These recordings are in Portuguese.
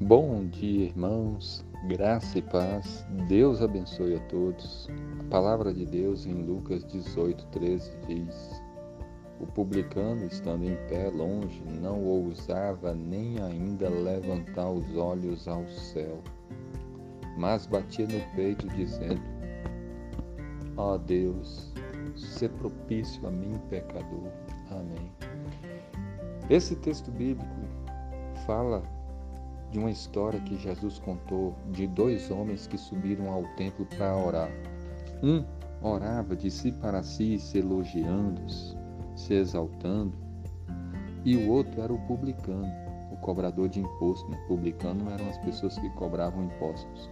Bom dia, irmãos, graça e paz, Deus abençoe a todos. A palavra de Deus em Lucas 18:13 diz: O publicano, estando em pé longe, não ousava nem ainda levantar os olhos ao céu, mas batia no peito, dizendo: Ó Deus, sê propício a mim, pecador. Amém. Esse texto bíblico fala de uma história que Jesus contou de dois homens que subiram ao templo para orar. Um orava de si para si, se elogiando, se exaltando, e o outro era o publicano, o cobrador de imposto. Publicano eram as pessoas que cobravam impostos.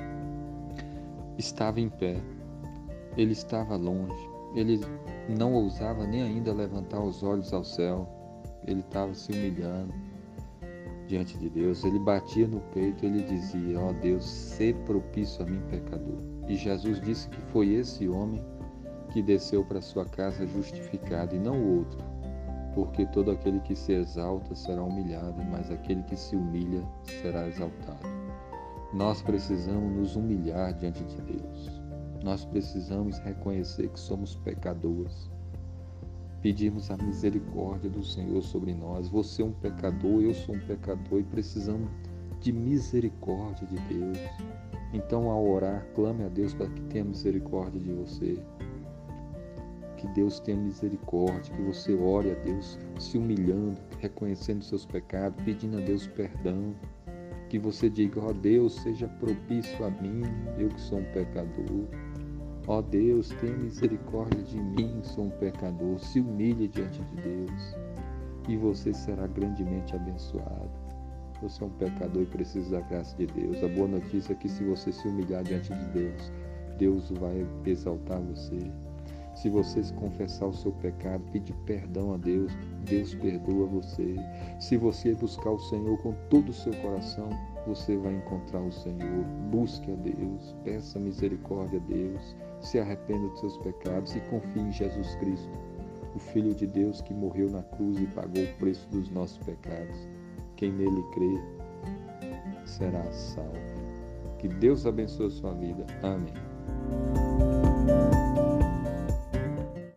Estava em pé, ele estava longe, ele não ousava nem ainda levantar os olhos ao céu, ele estava se humilhando diante de Deus. Ele batia no peito, ele dizia: ó Deus, sê propício a mim, pecador. E Jesus disse que foi esse homem que desceu para sua casa justificado e não o outro, porque todo aquele que se exalta será humilhado, mas aquele que se humilha será exaltado. Nós precisamos nos humilhar diante de Deus. Nós precisamos reconhecer que somos pecadores. Pedimos a misericórdia do Senhor sobre nós. Você é um pecador, eu sou um pecador e precisamos de misericórdia de Deus. Então, ao orar, clame a Deus para que tenha misericórdia de você. Que Deus tenha misericórdia, que você ore a Deus se humilhando, reconhecendo seus pecados, pedindo a Deus perdão. Que você diga: ó Deus, seja propício a mim, eu que sou um pecador. Ó Deus, tenha misericórdia de mim, sou um pecador. Se humilhe diante de Deus e você será grandemente abençoado. Você é um pecador e precisa da graça de Deus. A boa notícia é que se você se humilhar diante de Deus, Deus vai exaltar você. Se você confessar o seu pecado, pedir perdão a Deus, Deus perdoa você. Se você buscar o Senhor com todo o seu coração, você vai encontrar o Senhor. Busque a Deus, peça misericórdia a Deus, se arrependa dos seus pecados e confie em Jesus Cristo, o Filho de Deus que morreu na cruz e pagou o preço dos nossos pecados. Quem nele crê será salvo. Que Deus abençoe a sua vida. Amém.